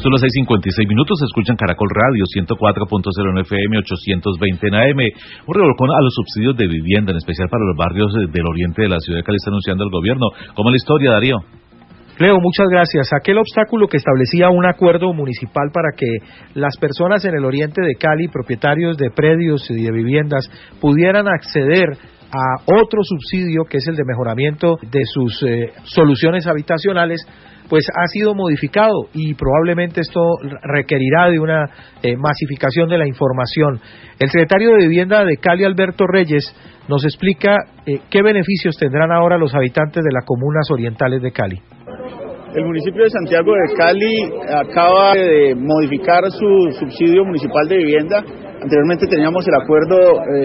Son las 6:56, escuchan Caracol Radio, 104.0 en FM, 820 en AM. Un revolcón a los subsidios de vivienda, en especial para los barrios del oriente de la ciudad de Cali, está anunciando el gobierno. ¿Cómo es la historia, Darío? Leo, muchas gracias. Aquel obstáculo que establecía un acuerdo municipal para que las personas en el oriente de Cali, propietarios de predios y de viviendas, pudieran acceder a otro subsidio, que es el de mejoramiento de sus soluciones habitacionales, pues ha sido modificado y probablemente esto requerirá de una masificación de la información. El secretario de Vivienda de Cali, Alberto Reyes, nos explica qué beneficios tendrán ahora los habitantes de las comunas orientales de Cali. El municipio de Santiago de Cali acaba de modificar su subsidio municipal de vivienda. Anteriormente teníamos el acuerdo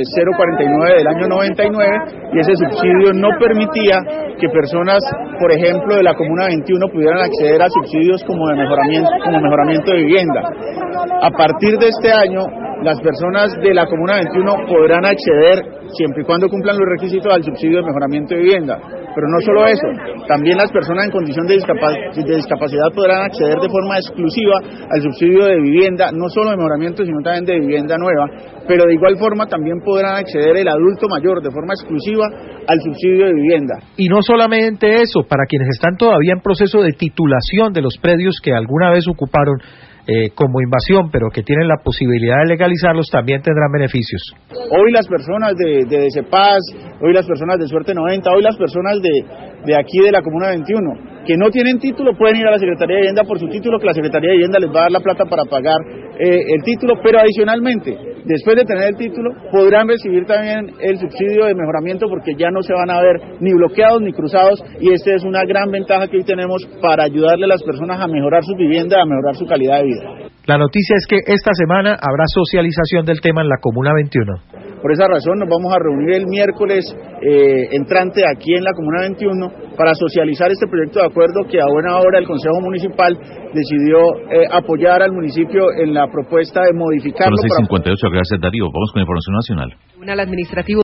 049 del año 99 y ese subsidio no permitía que personas, por ejemplo, de la Comuna 21 pudieran acceder a subsidios como mejoramiento de vivienda. A partir de este año, las personas de la Comuna 21 podrán acceder, siempre y cuando cumplan los requisitos, al subsidio de mejoramiento de vivienda. Pero no solo eso, también las personas en condición de discapacidad podrán acceder de forma exclusiva al subsidio de vivienda, no solo de mejoramiento, sino también de vivienda nueva, pero de igual forma también podrán acceder el adulto mayor de forma exclusiva al subsidio de vivienda. Y no solamente eso, para quienes están todavía en proceso de titulación de los predios que alguna vez ocuparon como invasión, pero que tienen la posibilidad de legalizarlos, también tendrán beneficios. Hoy las personas de Decepaz, hoy las personas de Suerte 90, hoy las personas de aquí de la Comuna 21, que no tienen título, pueden ir a la Secretaría de Vivienda por su título, que la Secretaría de Vivienda les va a dar la plata para pagar el título, pero adicionalmente, después de tener el título, podrán recibir también el subsidio de mejoramiento porque ya no se van a ver ni bloqueados ni cruzados, y esta es una gran ventaja que hoy tenemos para ayudarle a las personas a mejorar su vivienda, a mejorar su calidad de vida. La noticia es que esta semana habrá socialización del tema en la Comuna 21. Por esa razón nos vamos a reunir el miércoles entrante aquí en la Comuna 21 para socializar este proyecto de acuerdo que a buena hora el Consejo Municipal decidió apoyar al municipio en la propuesta de modificarlo. Son las 6:58, gracias Darío. Vamos con información nacional. Tribunal Administrativo